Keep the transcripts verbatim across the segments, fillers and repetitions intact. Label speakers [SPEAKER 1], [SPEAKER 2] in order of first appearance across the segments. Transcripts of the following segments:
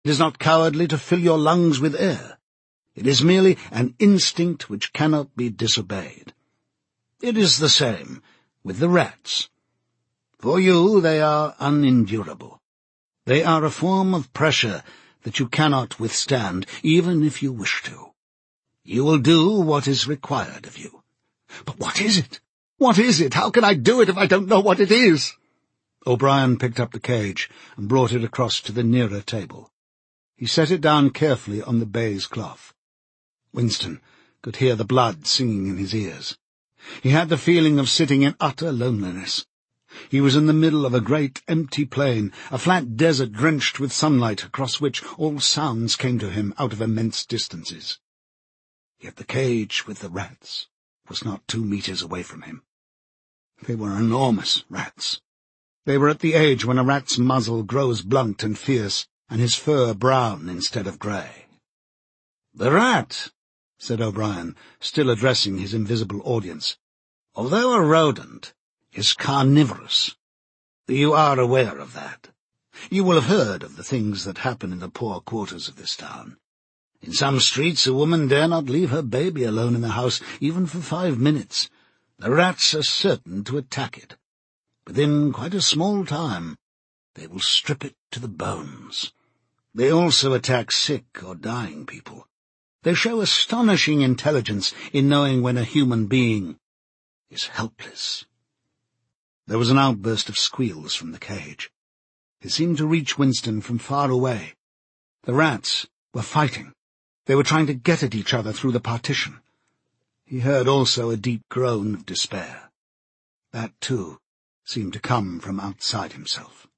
[SPEAKER 1] It is not cowardly to fill your lungs with air. It is merely an instinct which cannot be disobeyed. It is the same with the rats. For you they are unendurable. They are a form of pressure that you cannot withstand, even if you wish to. You will do what is required of you. But what is it? What is it? How can I do it if I don't know what it is? O'Brien picked up the cage and brought it across to the nearer table. He set it down carefully on the baize cloth. Winston could hear the blood singing in his ears. He had the feeling of sitting in utter loneliness. He was in the middle of a great empty plain, a flat desert drenched with sunlight across which all sounds came to him out of immense distances. Yet the cage with the rats was not two meters away from him. They were enormous rats. They were at the age when a rat's muzzle grows blunt and fierce, and his fur brown instead of grey. "The rat," said O'Brien, still addressing his invisible audience, "although a rodent, is carnivorous. You are aware of that. You will have heard of the things that happen in the poor quarters of this town. In some streets a woman dare not leave her baby alone in the house, even for five minutes. The rats are certain to attack it. Within quite a small time, they will strip it to the bones. They also attack sick or dying people. They show astonishing intelligence in knowing when a human being is helpless." There was an outburst of squeals from the cage. It seemed to reach Winston from far away. The rats were fighting. They were trying to get at each other through the partition. He heard also a deep groan of despair. That, too, seemed to come from outside himself.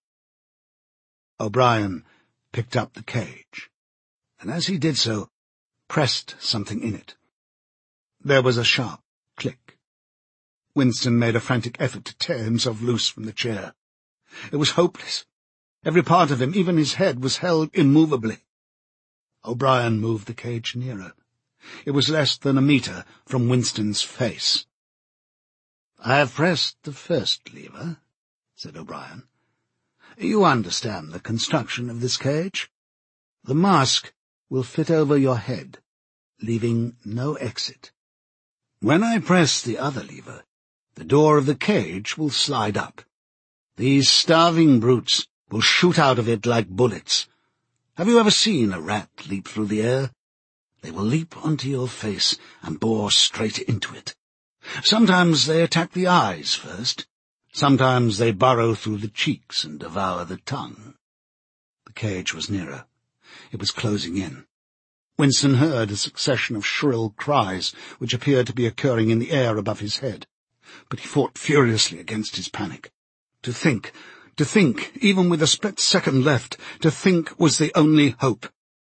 [SPEAKER 1] O'Brien picked up the cage, and as he did so, pressed something in it. There was a sharp click. Winston made a frantic effort to tear himself loose from the chair. It was hopeless. Every part of him, even his head, was held immovably. O'Brien moved the cage nearer. It was less than a metre from Winston's face. "I have pressed the first lever," said O'Brien. "You understand the construction of this cage. The mask will fit over your head, leaving no exit. When I press the other lever, the door of the cage will slide up. These starving brutes will shoot out of it like bullets. Have you ever seen a rat leap through the air? They will leap onto your face and bore straight into it. Sometimes they attack the eyes first. Sometimes they burrow through the cheeks and devour the tongue." The cage was nearer. It was closing in. Winston heard a succession of shrill cries which appeared to be occurring in the air above his head. But he fought furiously against his panic. To think, to think, even with a split second left, to think was the only hope.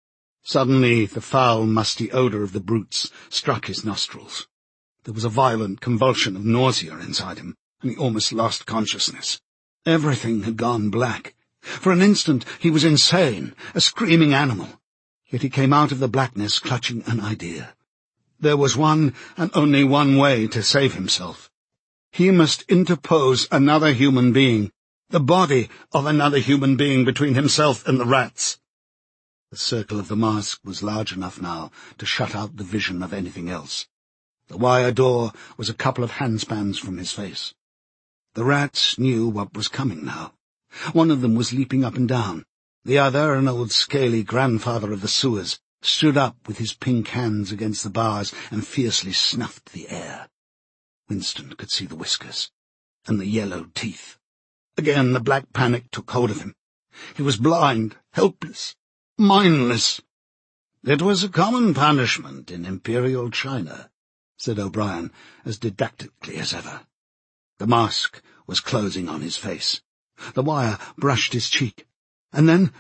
[SPEAKER 1] Suddenly the foul, musty odour of the brutes struck his nostrils. There was a violent convulsion of nausea inside him, and he almost lost consciousness. Everything had gone black. For an instant he was insane, a screaming animal. Yet he came out of the blackness clutching an idea. There was one and only one way to save himself. He must interpose another human being, the body of another human being between himself and the rats. The circle of the mask was large enough now to shut out the vision of anything else. The wire door was a couple of handspans from his face. The rats knew what was coming now. One of them was leaping up and down. The other, an old scaly grandfather of the sewers, stood up with his pink hands against the bars and fiercely snuffed the air. Winston could see the whiskers and the yellow teeth. Again the black panic took hold of him. He was blind, helpless, mindless. "It was a common punishment in Imperial China," said O'Brien, as didactically as ever. The mask was closing on his face. The wire brushed his cheek. And then—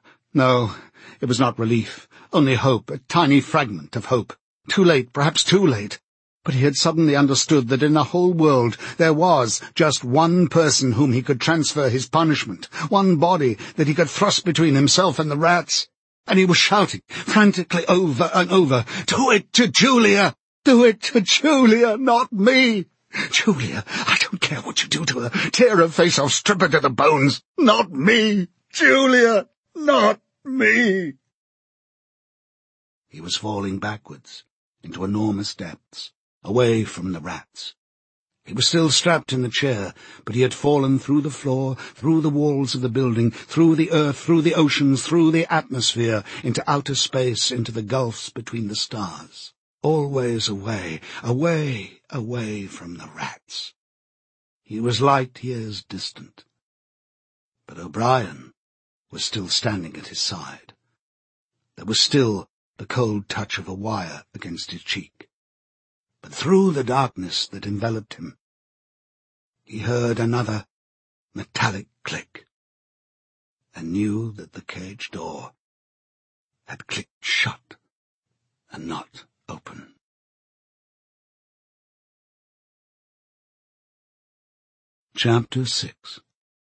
[SPEAKER 1] no, it was not relief, only hope, a tiny fragment of hope. Too late, perhaps too late. But he had suddenly understood that in the whole world there was just one person whom he could transfer his punishment, one body that he could thrust between himself and the rats. And he was shouting frantically over and over, "Do it to Julia! Do it to Julia, not me! Julia, I don't care what you do to her. Tear her face off, strip her to the bones. Not me! Julia, not me!" He was falling backwards, into enormous depths, away from the rats. He was still strapped in the chair, but he had fallen through the floor, through the walls of the building, through the earth, through the oceans, through the atmosphere, into outer space, into the gulfs between the stars. Always away, away, away from the rats. He was light years distant. But O'Brien was still standing at his side. There was still the cold touch of a wire against his cheek. But through the darkness that enveloped him, he heard another metallic click, and knew that the cage door had clicked shut and not open. Chapter six.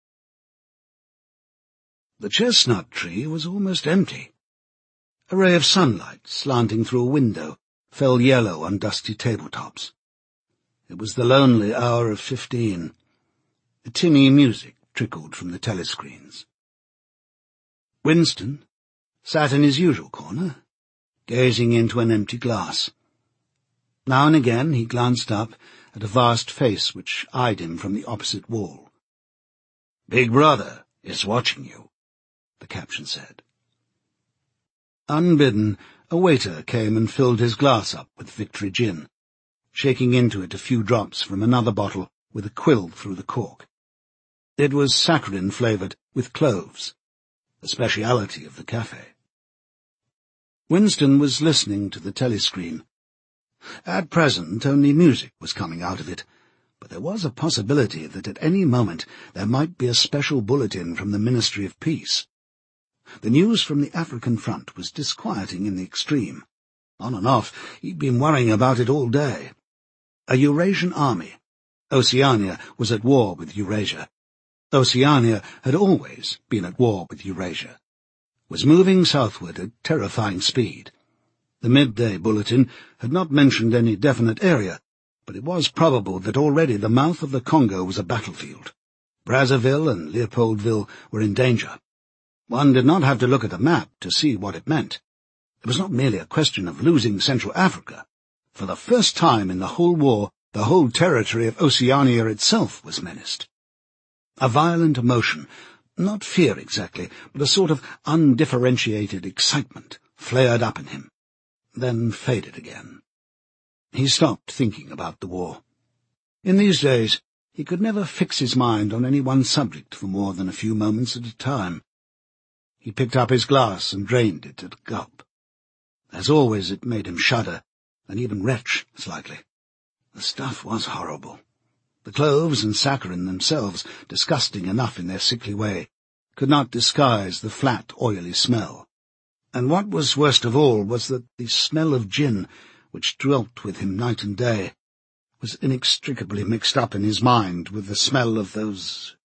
[SPEAKER 1] The chestnut tree was almost empty. A ray of sunlight, slanting through a window, fell yellow on dusty tabletops. It was the lonely hour of fifteen. A tinny music trickled from the telescreens. Winston sat in his usual corner, gazing into an empty glass. Now and again he glanced up at a vast face which eyed him from the opposite wall. "Big Brother is watching you," the caption said. Unbidden, a waiter came and filled his glass up with Victory gin, shaking into it a few drops from another bottle with a quill through the cork. It was saccharine-flavoured with cloves, a speciality of the cafe. Winston was listening to the telescreen. At present only music was coming out of it, but there was a possibility that at any moment there might be a special bulletin from the Ministry of Peace. The news from the African front was disquieting in the extreme. On and off, he'd been worrying about it all day. A Eurasian army. Oceania was at war with Eurasia. Oceania had always been at war with Eurasia. Was moving southward at terrifying speed. The midday bulletin had not mentioned any definite area, but it was probable that already the mouth of the Congo was a battlefield. Brazzaville and Leopoldville were in danger. One did not have to look at a map to see what it meant. It was not merely a question of losing Central Africa. For the first time in the whole war, the whole territory of Oceania itself was menaced. A violent emotion, not fear exactly, but a sort of undifferentiated excitement, flared up in him, then faded again. He stopped thinking about the war. In these days, he could never fix his mind on any one subject for more than a few moments at a time. He picked up his glass and drained it at a gulp. As always, it made him shudder, and even retch slightly. The stuff was horrible. The cloves and saccharine themselves, disgusting enough in their sickly way, could not disguise the flat, oily smell. And what was worst of all was that the smell of gin, which dwelt with him night and day, was inextricably mixed up in his mind with the smell of those—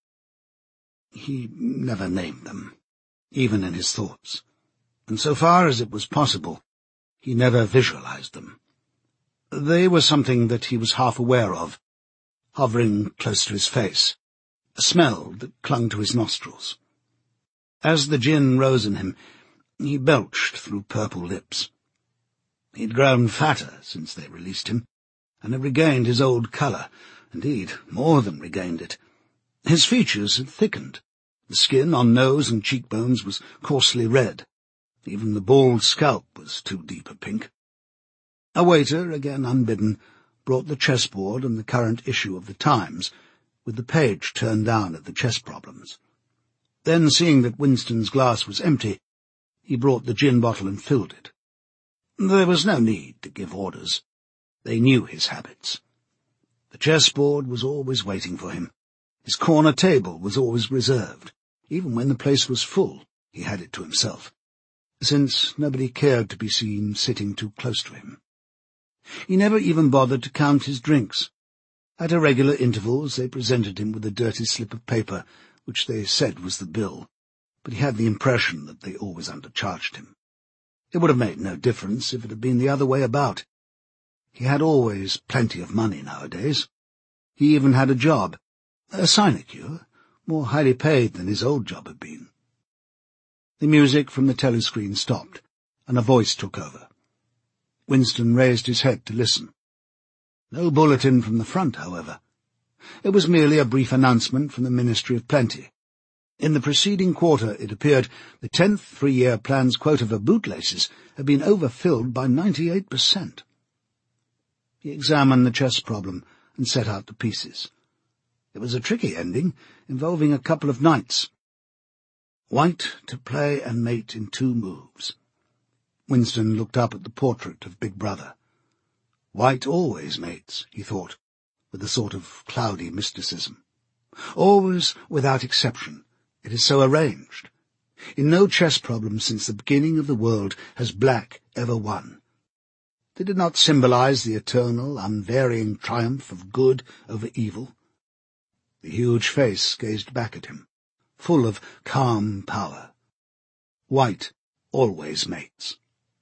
[SPEAKER 1] He never named them, even in his thoughts, and so far as it was possible, he never visualized them. They were something that he was half aware of, hovering close to his face, a smell that clung to his nostrils. As the gin rose in him, he belched through purple lips. He'd grown fatter since they released him, and had regained his old colour, indeed, more than regained it. His features had thickened. The skin on nose and cheekbones was coarsely red. Even the bald scalp was too deep a pink. A waiter, again unbidden, brought the chessboard and the current issue of the Times, with the page turned down at the chess problems. Then, seeing that Winston's glass was empty, he brought the gin bottle and filled it. There was no need to give orders. They knew his habits. The chessboard was always waiting for him. His corner table was always reserved. Even when the place was full, he had it to himself, since nobody cared to be seen sitting too close to him. He never even bothered to count his drinks. At irregular intervals they presented him with a dirty slip of paper, which they said was the bill, but he had the impression that they always undercharged him. It would have made no difference if it had been the other way about. He had always plenty of money nowadays. He even had a job, a sinecure, more highly paid than his old job had been. The music from the telescreen stopped, and a voice took over. Winston raised his head to listen. No bulletin from the front, however. It was merely a brief announcement from the Ministry of Plenty. In the preceding quarter, it appeared, the tenth three-year plan's quota for bootlaces had been overfilled by ninety-eight percent. He examined the chess problem and set out the pieces. It was a tricky ending, involving a couple of knights. White to play and mate in two moves. Winston looked up at the portrait of Big Brother. White always mates, he thought, with a sort of cloudy mysticism. Always, without exception, it is so arranged. In no chess problem since the beginning of the world has black ever won. Did it not symbolize the eternal, unvarying triumph of good over evil? The huge face gazed back at him, full of calm power. White always mates.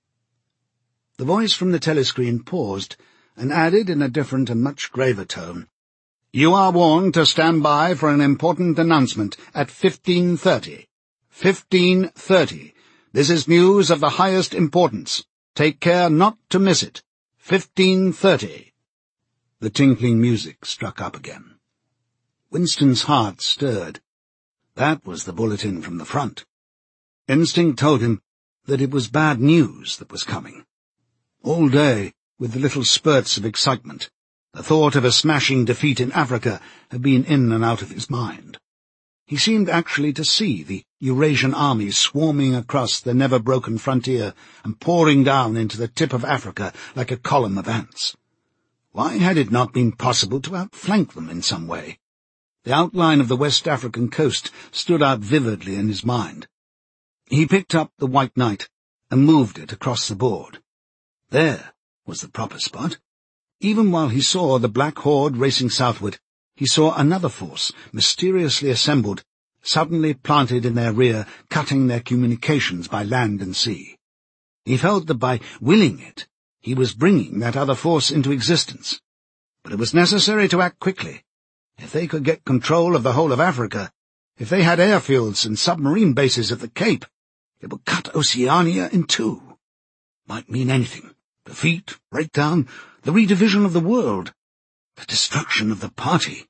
[SPEAKER 1] The voice from the telescreen paused, and added in a different and much graver tone, "You are warned to stand by for an important announcement at fifteen thirty. Fifteen thirty. This is news of the highest importance. Take care not to miss it. Fifteen thirty." The tinkling music struck up again. Winston's heart stirred. That was the bulletin from the front. Instinct told him that it was bad news that was coming. All day, with the little spurts of excitement, the thought of a smashing defeat in Africa had been in and out of his mind. He seemed actually to see the Eurasian armies swarming across the never-broken frontier and pouring down into the tip of Africa like a column of ants. Why had it not been possible to outflank them in some way? The outline of the West African coast stood out vividly in his mind. He picked up the white knight and moved it across the board. There was the proper spot. Even while he saw the black horde racing southward, he saw another force, mysteriously assembled, suddenly planted in their rear, cutting their communications by land and sea. He felt that by willing it, he was bringing that other force into existence. But it was necessary to act quickly. If they could get control of the whole of Africa, if they had airfields and submarine bases at the Cape, it would cut Oceania in two. Might mean anything. Defeat, breakdown, the redivision of the world, the destruction of the party.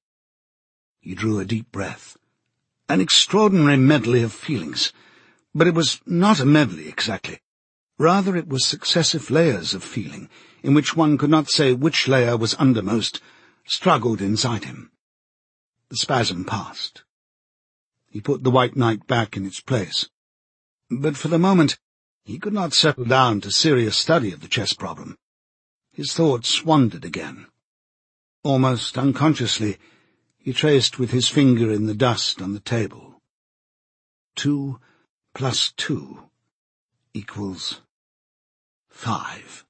[SPEAKER 1] He drew a deep breath. An extraordinary medley of feelings, but it was not a medley exactly. Rather it was successive layers of feeling, in which one could not say which layer was undermost, struggled inside him. The spasm passed. He put the white knight back in its place. But for the moment, he could not settle down to serious study of the chess problem. His thoughts wandered again. Almost unconsciously, he traced with his finger in the dust on the table. Two plus two equals five.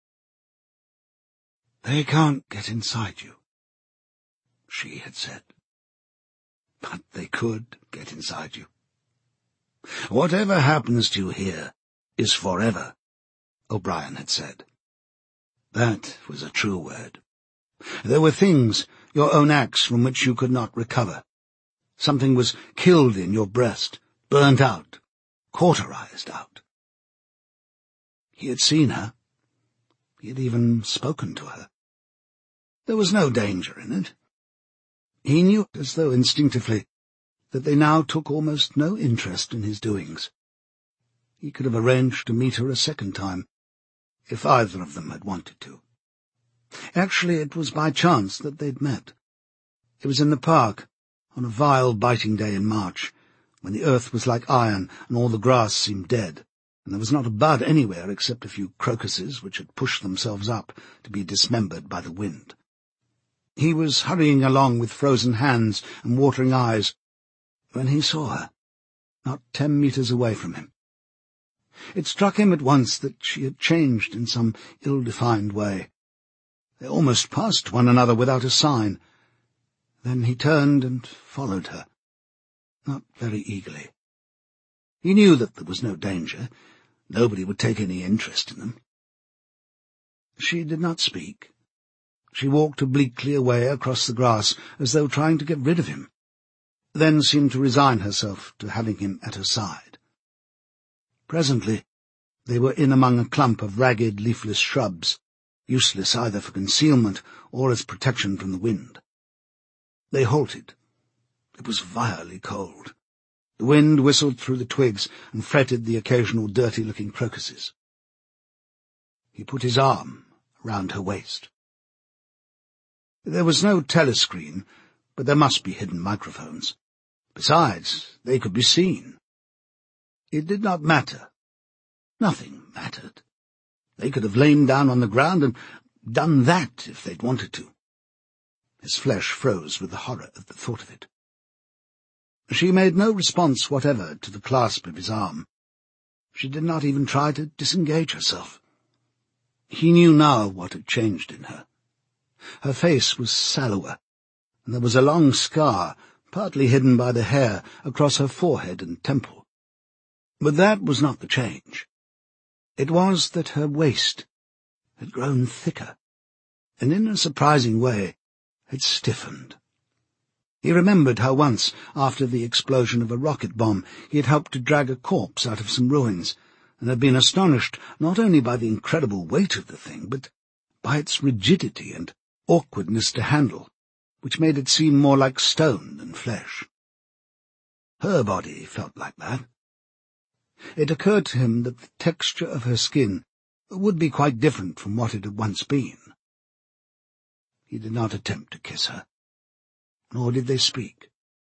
[SPEAKER 1] "They can't get inside you," she had said. "But they could get inside you. Whatever happens to you here is forever," O'Brien had said. That was a true word. There were things, your own acts, from which you could not recover. Something was killed in your breast, burnt out, cauterized out. He had seen her. He had even spoken to her. There was no danger in it. He knew, as though instinctively, that they now took almost no interest in his doings. He could have arranged to meet her a second time, if either of them had wanted to. Actually, it was by chance that they'd met. It was in the park, on a vile, biting day in March, when the earth was like iron and all the grass seemed dead, and there was not a bud anywhere except a few crocuses which had pushed themselves up to be dismembered by the wind. He was hurrying along with frozen hands and watering eyes when he saw her, not ten metres away from him. It struck him at once that she had changed in some ill-defined way. They almost passed one another without a sign. Then he turned and followed her, not very eagerly. He knew that there was no danger. Nobody would take any interest in them. She did not speak. She walked obliquely away across the grass, as though trying to get rid of him, then seemed to resign herself to having him at her side. Presently, they were in among a clump of ragged, leafless shrubs, useless either for concealment or as protection from the wind. They halted. It was vilely cold. The wind whistled through the twigs and fretted the occasional dirty-looking crocuses. He put his arm round her waist. There was no telescreen, but there must be hidden microphones. Besides, they could be seen. It did not matter. Nothing mattered. They could have lain down on the ground and done that if they'd wanted to. His flesh froze with the horror of the thought of it. She made no response whatever to the clasp of his arm. She did not even try to disengage herself. He knew now what had changed in her. Her face was sallower, and there was a long scar, partly hidden by the hair, across her forehead and temple. But that was not the change. It was that her waist had grown thicker, and in a surprising way had stiffened. He remembered how once, after the explosion of a rocket bomb, he had helped to drag a corpse out of some ruins, and had been astonished not only by the incredible weight of the thing, but by its rigidity and awkwardness to handle, which made it seem more like stone than flesh. Her body felt like that. It occurred to him that the texture of her skin would be quite different from what it had once been. He did not attempt to kiss her, nor did they speak.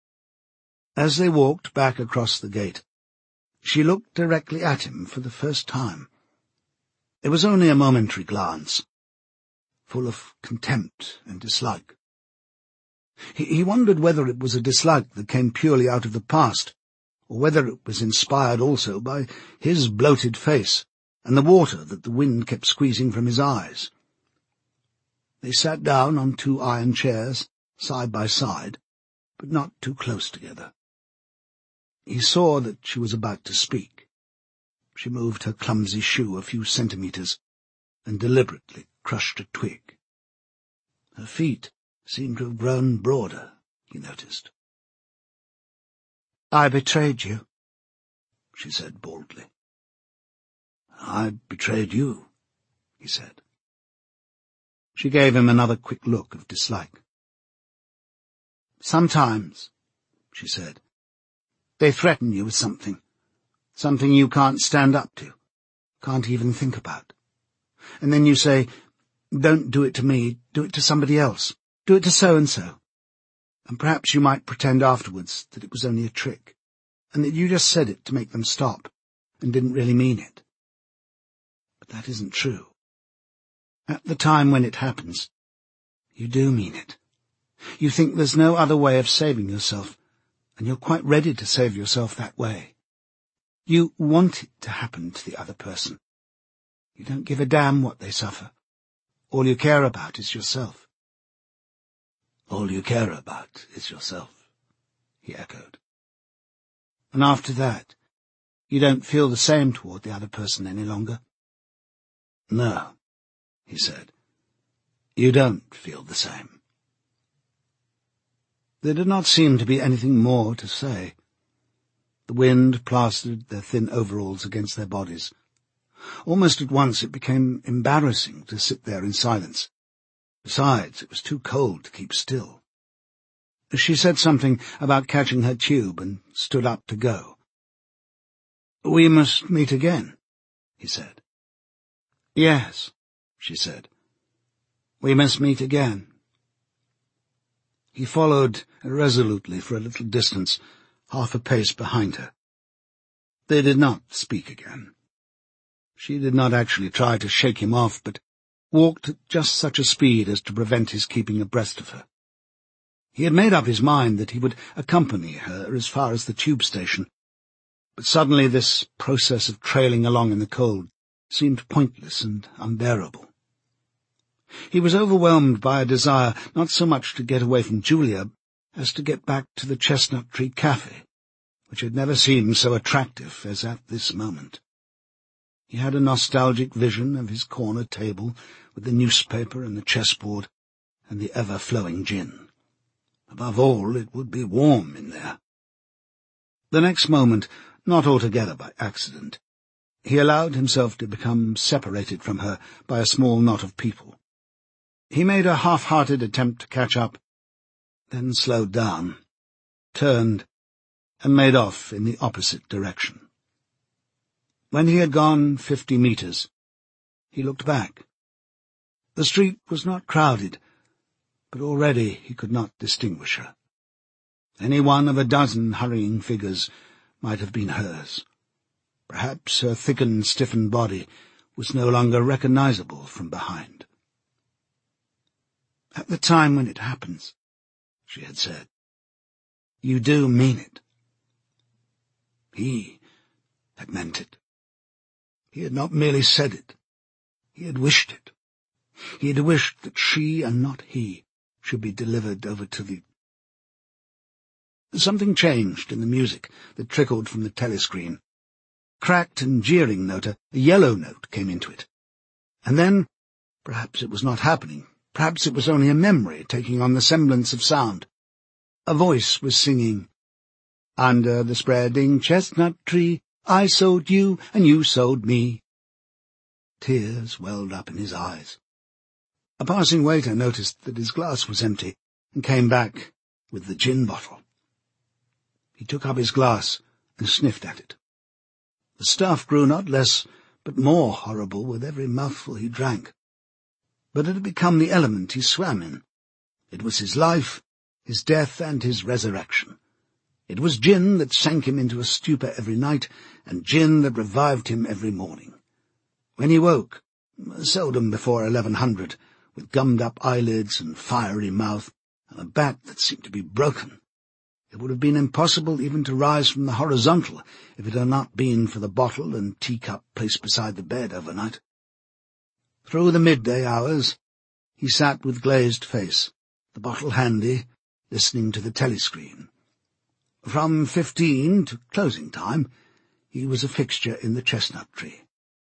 [SPEAKER 1] As they walked back across the gate, she looked directly at him for the first time. It was only a momentary glance, full of contempt and dislike. He, he wondered whether it was a dislike that came purely out of the past, or whether it was inspired also by his bloated face and the water that the wind kept squeezing from his eyes. They sat down on two iron chairs, side by side, but not too close together. He saw that she was about to speak. She moved her clumsy shoe a few centimetres and deliberately crushed a twig. Her feet seemed to have grown broader, he noticed. "I betrayed you," she said baldly. "I betrayed you," he said. She gave him another quick look of dislike. "Sometimes," she said, "they threaten you with something, something you can't stand up to, can't even think about. And then you say, 'Don't do it to me, do it to somebody else, do it to so-and-so.' And perhaps you might pretend afterwards that it was only a trick, and that you just said it to make them stop, and didn't really mean it. But that isn't true. At the time when it happens, you do mean it. You think there's no other way of saving yourself, and you're quite ready to save yourself that way. You want it to happen to the other person. You don't give a damn what they suffer. All you care about is yourself." "All you care about is yourself," he echoed. "And after that, you don't feel the same toward the other person any longer?" "No," he said. "You don't feel the same." There did not seem to be anything more to say. The wind plastered their thin overalls against their bodies. Almost at once it became embarrassing to sit there in silence. Besides, it was too cold to keep still. She said something about catching her tube and stood up to go. "We must meet again," he said. "Yes," she said. "We must meet again." He followed irresolutely for a little distance, half a pace behind her. They did not speak again. She did not actually try to shake him off, but walked at just such a speed as to prevent his keeping abreast of her. He had made up his mind that he would accompany her as far as the tube station, but suddenly this process of trailing along in the cold seemed pointless and unbearable. He was overwhelmed by a desire not so much to get away from Julia as to get back to the Chestnut Tree Cafe, which had never seemed so attractive as at this moment. He had a nostalgic vision of his corner table with the newspaper and the chessboard and the ever-flowing gin. Above all, it would be warm in there. The next moment, not altogether by accident, He allowed himself to become separated from her by a small knot of people. He made a half-hearted attempt to catch up, then slowed down, turned, and made off in the opposite direction. When he had gone fifty metres, he looked back. The street was not crowded, but already he could not distinguish her. Any one of a dozen hurrying figures might have been hers. Perhaps her thickened, stiffened body was no longer recognizable from behind. "At the time when it happens," she had said, "you do mean it." He had meant it. He had not merely said it. He had wished it. He had wished that she, and not he, should be delivered over to the... Something changed in the music that trickled from the telescreen. Cracked and jeering note, a yellow note came into it. And then, perhaps it was not happening, perhaps it was only a memory taking on the semblance of sound. A voice was singing, "Under the spreading chestnut tree, I sowed you, and you sowed me." Tears welled up in his eyes. A passing waiter noticed that his glass was empty, and came back with the gin bottle. He took up his glass and sniffed at it. The stuff grew not less but more horrible with every mouthful he drank. But it had become the element he swam in. It was his life, his death, and his resurrection. It was gin that sank him into a stupor every night, and gin that revived him every morning. When he woke, seldom before eleven hundred, with gummed-up eyelids and fiery mouth, and a back that seemed to be broken, it would have been impossible even to rise from the horizontal if it had not been for the bottle and teacup placed beside the bed overnight. Through the midday hours, he sat with glazed face, the bottle handy, listening to the telescreen. From fifteen to closing time, he was a fixture in the chestnut tree.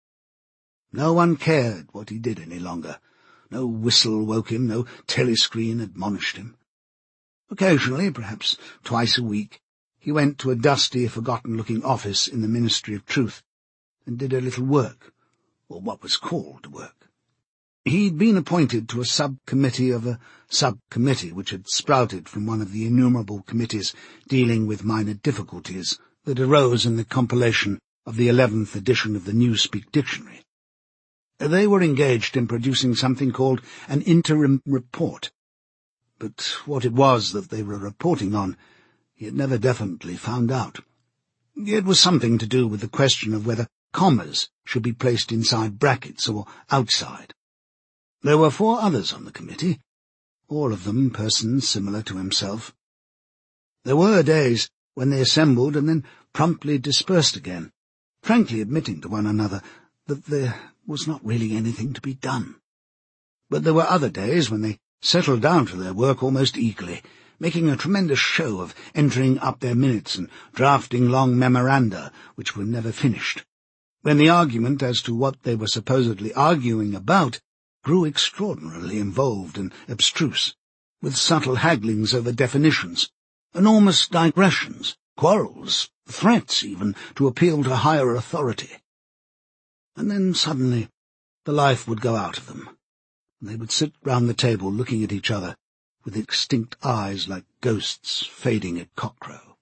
[SPEAKER 1] No one cared what he did any longer. No whistle woke him, no telescreen admonished him. Occasionally, perhaps twice a week, he went to a dusty, forgotten-looking office in the Ministry of Truth and did a little work, or what was called work. He'd been appointed to a subcommittee of a subcommittee which had sprouted from one of the innumerable committees dealing with minor difficulties that arose in the compilation of the eleventh edition of the Newspeak Dictionary. They were engaged in producing something called an interim report, but what it was that they were reporting on he had never definitely found out. It was something to do with the question of whether commas should be placed inside brackets or outside. There were four others on the committee, all of them persons similar to himself. There were days when they assembled and then promptly dispersed again, frankly admitting to one another that there was not really anything to be done. But there were other days when they settled down to their work almost eagerly, making a tremendous show of entering up their minutes and drafting long memoranda which were never finished, when the argument as to what they were supposedly arguing about grew extraordinarily involved and abstruse, with subtle hagglings over definitions, enormous digressions, quarrels, threats even to appeal to higher authority. And then suddenly the life would go out of them, and they would sit round the table looking at each other with extinct eyes like ghosts fading at cockcrow.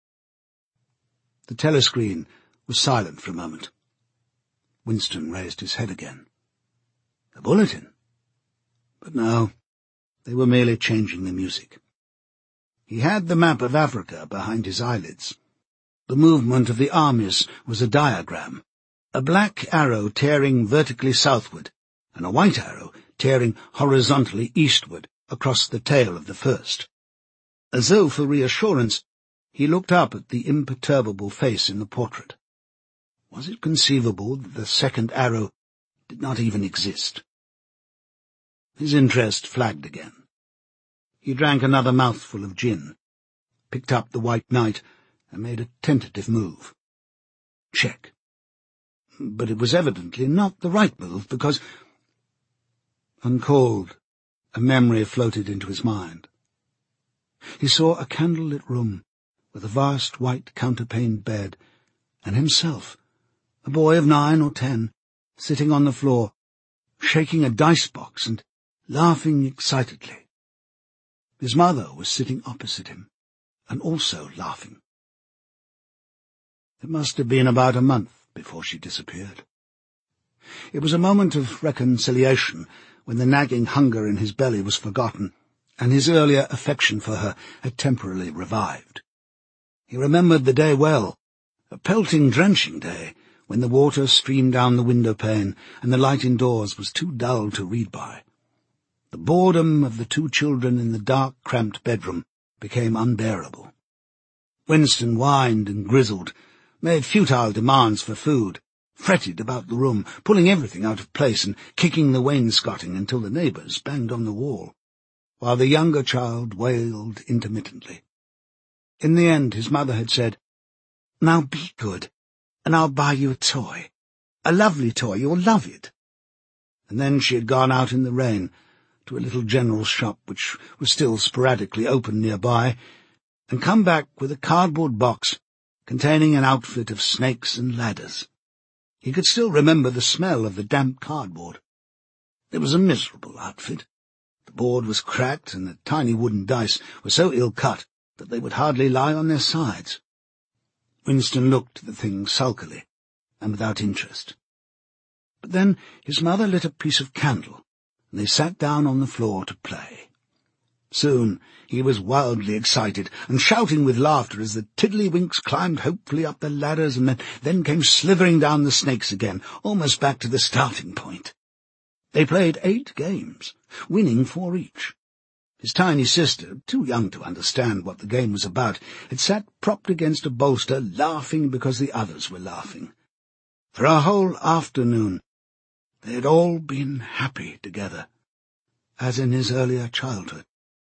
[SPEAKER 1] The telescreen was silent for a moment. Winston raised his head again. The bulletin? But no, they were merely changing the music. He had the map of Africa behind his eyelids. The movement of the armies was a diagram, a black arrow tearing vertically southward, and a white arrow tearing horizontally eastward across the tail of the first. As though for reassurance, he looked up at the imperturbable face in the portrait. Was it conceivable that the second arrow did not even exist? His interest flagged again. He drank another mouthful of gin, picked up the White Knight, and made a tentative move. Check. But it was evidently not the right move, because... Uncalled, a memory floated into his mind. He saw a candle-lit room with a vast white counterpaned bed, and himself, a boy of nine or ten, sitting on the floor, shaking a dice box and laughing excitedly. His mother was sitting opposite him, and also laughing. It must have been about a month before she disappeared. It was a moment of reconciliation, when the nagging hunger in his belly was forgotten, and his earlier affection for her had temporarily revived. He remembered the day well, a pelting, drenching day, when the water streamed down the window-pane and the light indoors was too dull to read by. The boredom of the two children in the dark, cramped bedroom became unbearable. Winston whined and grizzled, made futile demands for food, fretted about the room, pulling everything out of place and kicking the wainscoting until the neighbours banged on the wall, while the younger child wailed intermittently. In the end his mother had said, "Now be good, and I'll buy you a toy. A lovely toy, you'll love it." And then she had gone out in the rain to a little general shop which was still sporadically open nearby, and come back with a cardboard box containing an outfit of snakes and ladders. He could still remember the smell of the damp cardboard. It was a miserable outfit. The board was cracked, and the tiny wooden dice were so ill-cut that they would hardly lie on their sides. Winston looked at the thing sulkily and without interest. But then his mother lit a piece of candle, and they sat down on the floor to play. Soon he was wildly excited and shouting with laughter as the tiddlywinks climbed hopefully up the ladders and then, then came slithering down the snakes again, almost back to the starting point. They played eight games, winning four each. His tiny sister, too young to understand what the game was about, had sat propped against a bolster, laughing because the others were laughing. For a whole afternoon they had all been happy together, as in his earlier childhood.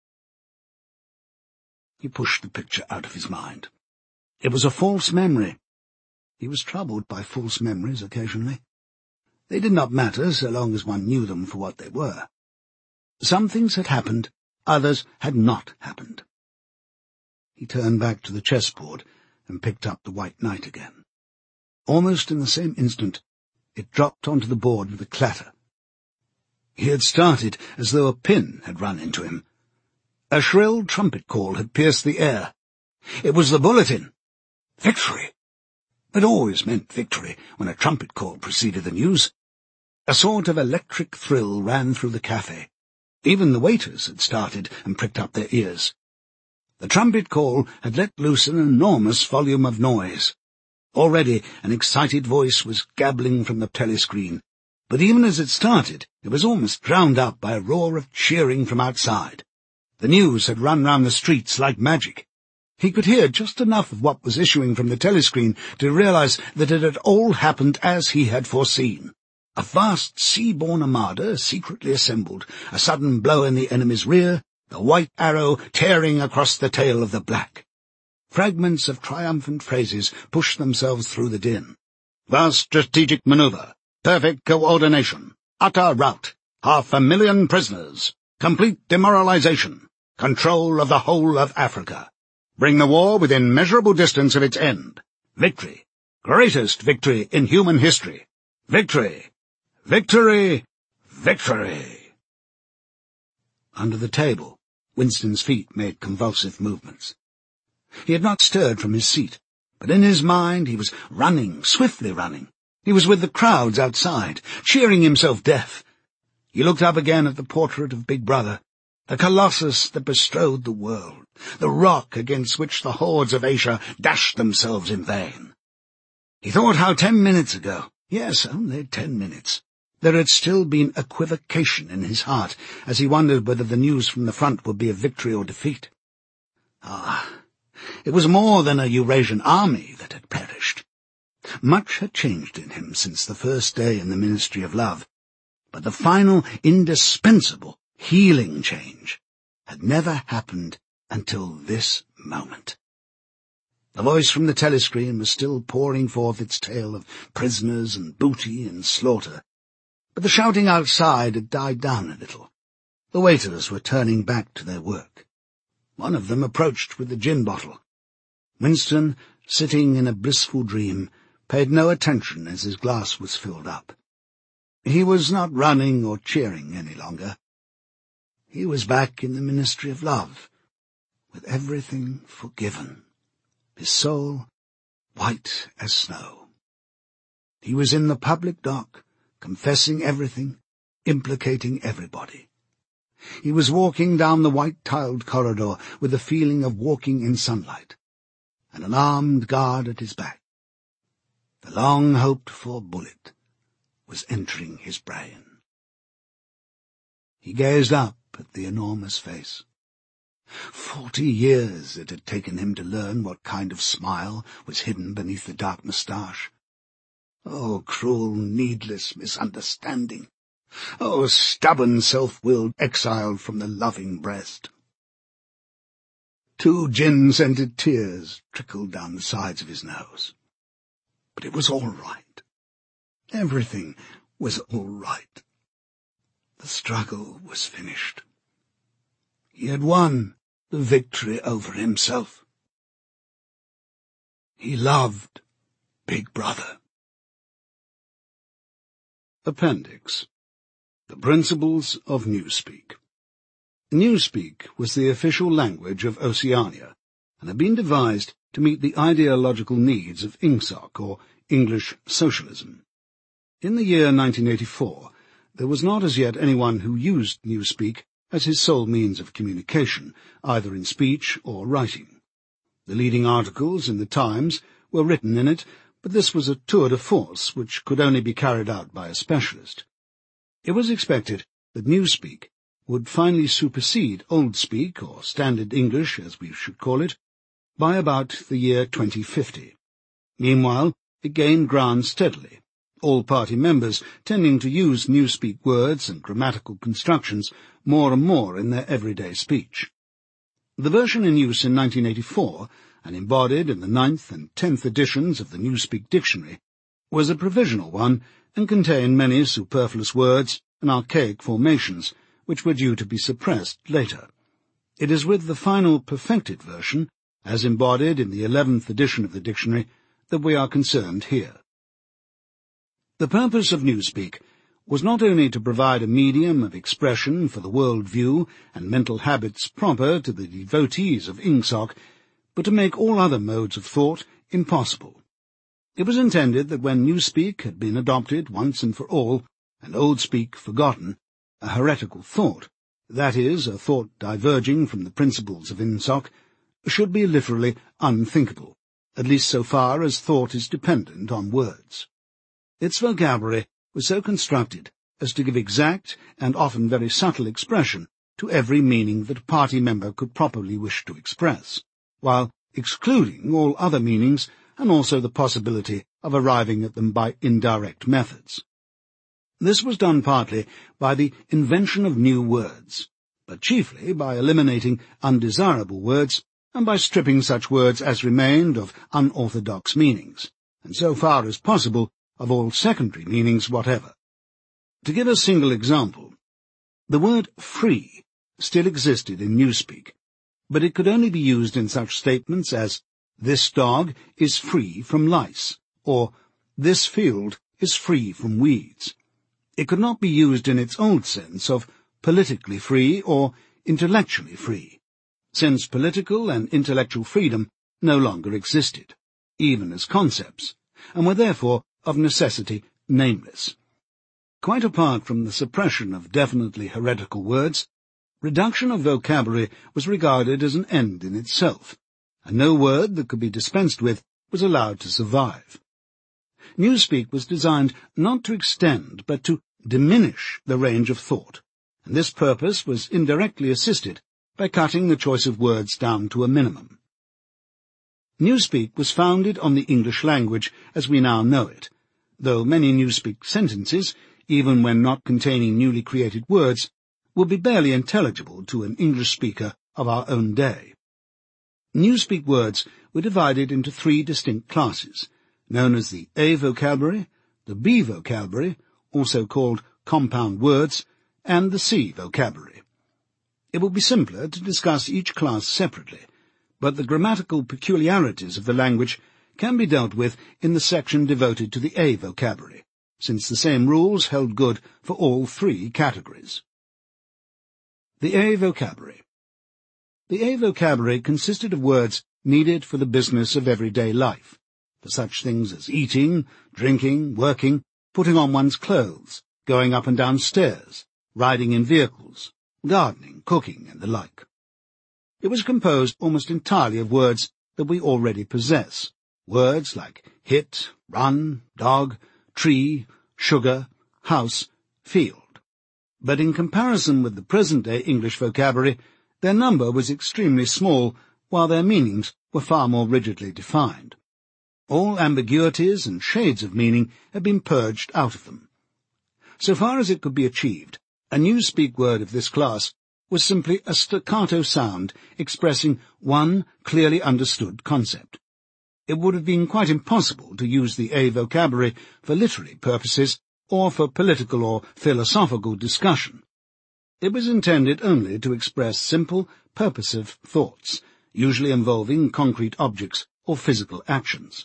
[SPEAKER 1] He pushed the picture out of his mind. It was a false memory. He was troubled by false memories occasionally. They did not matter so long as one knew them for what they were. Some things had happened, others had not happened. He turned back to the chessboard and picked up the white knight again. Almost in the same instant, it dropped onto the board with a clatter. He had started as though a pin had run into him. A shrill trumpet call had pierced the air. It was the bulletin. Victory! It always meant victory when a trumpet call preceded the news. A sort of electric thrill ran through the cafe. Even the waiters had started and pricked up their ears. The trumpet call had let loose an enormous volume of noise. Already an excited voice was gabbling from the telescreen, but even as it started, it was almost drowned out by a roar of cheering from outside. The news had run round the streets like magic. He could hear just enough of what was issuing from the telescreen to realize that it had all happened as he had foreseen. A vast sea-borne armada secretly assembled, a sudden blow in the enemy's rear, the white arrow tearing across the tail of the black. Fragments of triumphant phrases pushed themselves through the din. Vast strategic maneuver, perfect coordination, utter rout, half a million prisoners, complete demoralization, control of the whole of Africa. Bring the war within measurable distance of its end. Victory, greatest victory in human history. Victory, victory, victory. Under the table, Winston's feet made convulsive movements. He had not stirred from his seat, but in his mind he was running, swiftly running. He was with the crowds outside, cheering himself deaf. He looked up again at the portrait of Big Brother, the colossus that bestrode the world, the rock against which the hordes of Asia dashed themselves in vain. He thought how ten minutes ago, yes, only ten minutes, there had still been equivocation in his heart as he wondered whether the news from the front would be of victory or defeat. Ah, it was more than a Eurasian army that had perished. Much had changed in him since the first day in the Ministry of Love, but the final, indispensable, healing change had never happened until this moment. The voice from the telescreen was still pouring forth its tale of prisoners and booty and slaughter, but the shouting outside had died down a little. The waiters were turning back to their work. One of them approached with the gin bottle. Winston, sitting in a blissful dream, paid no attention as his glass was filled up. He was not running or cheering any longer. He was back in the ministry of love, with everything forgiven, his soul white as snow. He was in the public dock, confessing everything, implicating everybody. He was walking down the white-tiled corridor with the feeling of walking in sunlight, and an armed guard at his back. The long-hoped-for bullet was entering his brain. He gazed up at the enormous face. Forty years it had taken him to learn what kind of smile was hidden beneath the dark moustache. Oh, cruel, needless misunderstanding! Oh, stubborn, self-willed exile from the loving breast! Two gin-scented tears trickled down the sides of his nose. But it was all right. Everything was all right. The struggle was finished. He had won the victory over himself. He loved Big Brother. Appendix. The Principles of Newspeak. Newspeak was the official language of Oceania, and had been devised to meet the ideological needs of INGSOC, or English Socialism. In the year nineteen eighty-four, there was not as yet anyone who used Newspeak as his sole means of communication, either in speech or writing. The leading articles in the Times were written in it, but this was a tour de force which could only be carried out by a specialist. It was expected that Newspeak would finally supersede Oldspeak, or Standard English, as we should call it, by about the year twenty fifty. Meanwhile, it gained ground steadily, all party members tending to use Newspeak words and grammatical constructions more and more in their everyday speech. The version in use in nineteen eighty-four, and embodied in the ninth and tenth editions of the Newspeak Dictionary, was a provisional one and contained many superfluous words and archaic formations which were due to be suppressed later. It is with the final perfected version, as embodied in the eleventh edition of the dictionary, that we are concerned here. The purpose of Newspeak was not only to provide a medium of expression for the world view and mental habits proper to the devotees of INGSOC, but to make all other modes of thought impossible. It was intended that when Newspeak had been adopted once and for all, and Oldspeak forgotten, a heretical thought, that is, a thought diverging from the principles of INGSOC, should be literally unthinkable, at least so far as thought is dependent on words. Its vocabulary was so constructed as to give exact and often very subtle expression to every meaning that a party member could properly wish to express, while excluding all other meanings and also the possibility of arriving at them by indirect methods. This was done partly by the invention of new words, but chiefly by eliminating undesirable words and by stripping such words as remained of unorthodox meanings, and so far as possible of all secondary meanings whatever. To give a single example, the word free still existed in Newspeak, but it could only be used in such statements as, "This dog is free from lice," or "This field is free from weeds." It could not be used in its old sense of politically free or intellectually free, since political and intellectual freedom no longer existed, even as concepts, and were therefore of necessity nameless. Quite apart from the suppression of definitely heretical words, reduction of vocabulary was regarded as an end in itself, and no word that could be dispensed with was allowed to survive. Newspeak was designed not to extend, but to diminish the range of thought, and this purpose was indirectly assisted by cutting the choice of words down to a minimum. Newspeak was founded on the English language as we now know it, though many Newspeak sentences, even when not containing newly created words, would be barely intelligible to an English speaker of our own day. Newspeak words were divided into three distinct classes, known as the A vocabulary, the B vocabulary, also called compound words, and the C vocabulary. It would be simpler to discuss each class separately, but the grammatical peculiarities of the language can be dealt with in the section devoted to the A vocabulary, since the same rules held good for all three categories. The A vocabulary. The A vocabulary consisted of words needed for the business of everyday life, for such things as eating, drinking, working, putting on one's clothes, going up and down stairs, riding in vehicles, gardening, cooking, and the like. It was composed almost entirely of words that we already possess, words like hit, run, dog, tree, sugar, house, field. But in comparison with the present-day English vocabulary, their number was extremely small, while their meanings were far more rigidly defined. All ambiguities and shades of meaning had been purged out of them. So far as it could be achieved, a Newspeak word of this class was simply a staccato sound expressing one clearly understood concept. It would have been quite impossible to use the A vocabulary for literary purposes or for political or philosophical discussion. It was intended only to express simple, purposive thoughts, usually involving concrete objects or physical actions.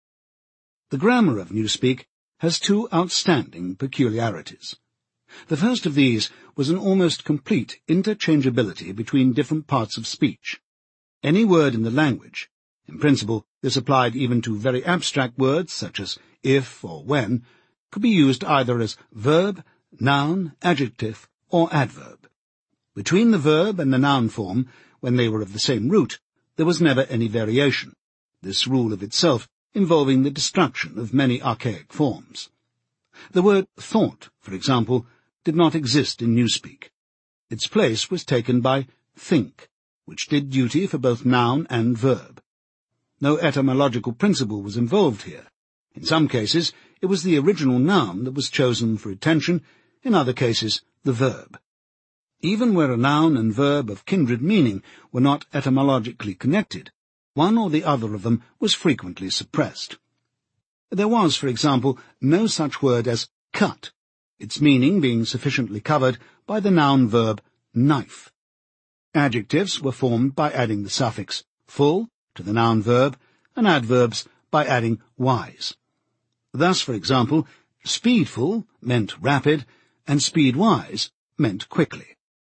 [SPEAKER 1] The grammar of Newspeak has two outstanding peculiarities. The first of these was an almost complete interchangeability between different parts of speech. Any word in the language, in principle this applied even to very abstract words such as if or when, could be used either as verb, noun, adjective, or adverb. Between the verb and the noun form, when they were of the same root, there was never any variation, this rule of itself involving the destruction of many archaic forms. The word thought, for example, did not exist in Newspeak. Its place was taken by think, which did duty for both noun and verb. No etymological principle was involved here. In some cases, it was the original noun that was chosen for intension, in other cases, the verb. Even where a noun and verb of kindred meaning were not etymologically connected, one or the other of them was frequently suppressed. There was, for example, no such word as cut, its meaning being sufficiently covered by the noun-verb knife. Adjectives were formed by adding the suffix full to the noun-verb, and adverbs by adding wise. Thus, for example, speedful meant rapid, and speedwise meant quickly.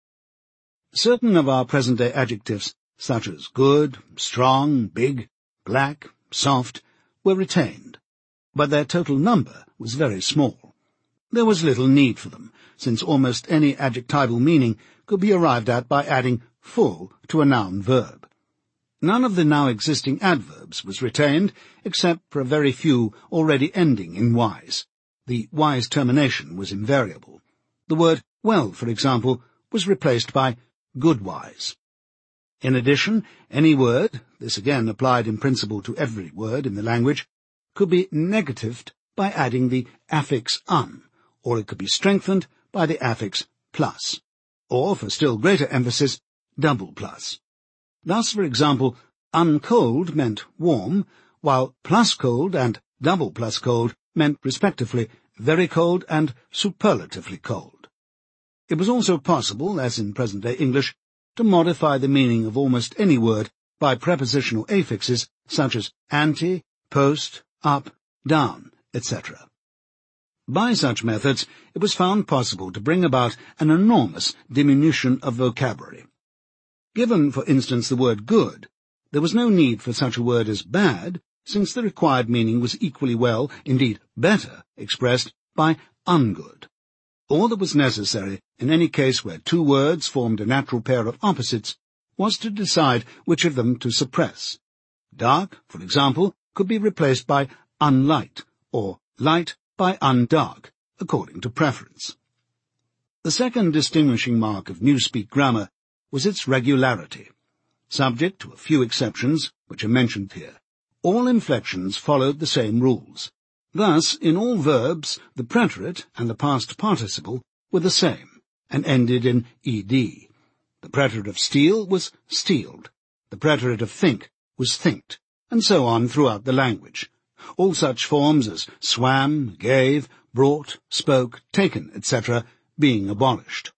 [SPEAKER 1] Certain of our present-day adjectives, such as good, strong, big, black, soft, were retained, but their total number was very small. There was little need for them, since almost any adjectival meaning could be arrived at by adding full to a noun-verb. None of the now existing adverbs was retained, except for a very few already ending in wise. The wise termination was invariable. The word well, for example, was replaced by goodwise. In addition, any word, this again applied in principle to every word in the language, could be negatived by adding the affix un, or it could be strengthened by the affix plus, or, for still greater emphasis, double plus. Thus, for example, uncold meant warm, while plus cold and double plus cold meant, respectively, very cold and superlatively cold. It was also possible, as in present-day English, to modify the meaning of almost any word by prepositional affixes such as ante, post, up, down, et cetera. By such methods, it was found possible to bring about an enormous diminution of vocabulary. Given, for instance, the word good, there was no need for such a word as bad, since the required meaning was equally well, indeed better, expressed by ungood. All that was necessary, in any case where two words formed a natural pair of opposites, was to decide which of them to suppress. Dark, for example, could be replaced by unlight, or light by undark, according to preference. The second distinguishing mark of Newspeak grammar was its regularity. Subject to a few exceptions, which are mentioned here, all inflections followed the same rules. Thus, in all verbs, the preterite and the past participle were the same, and ended in ed. The preterite of steal was stealed, the preterite of think was thinked, and so on throughout the language. All such forms as swam, gave, brought, spoke, taken, et cetera being abolished.